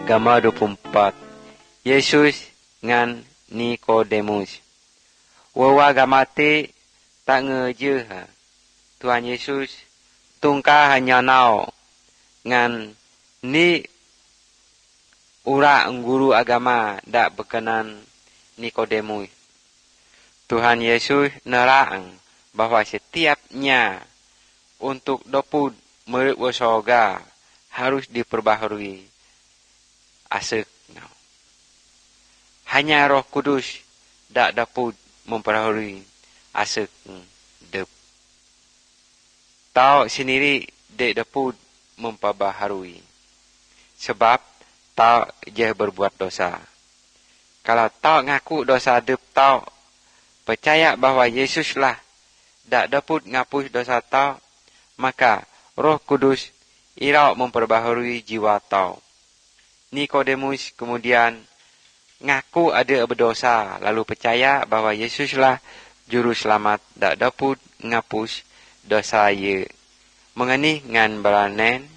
Gambar 24. Yesus ngan Nikodemus. Wawa gamate tak ngeje ha. Tuhan Yesus tungka hanya nau ngan ni ura guru agama dak berkenan Nikodemus. Tuhan Yesus nerang bahwa setiapnya untuk dapat murid surga harus diperbaharui asik. Hanya Roh Kudus dak dapat memperbaharui asik dep. Tau sendiri dek dapat memperbaharui. Sebab tau je berbuat dosa. Kalau tau ngaku dosa dep tau percaya bahwa Yesuslah dak dapat ngapus dosa tau, maka Roh Kudus irau memperbaharui jiwa tau. Nikodemus kemudian ngaku ada berdosa, lalu percaya bahwa Yesuslah juru selamat dak dapat ngapus dosa ye. Mengenih ngan beranen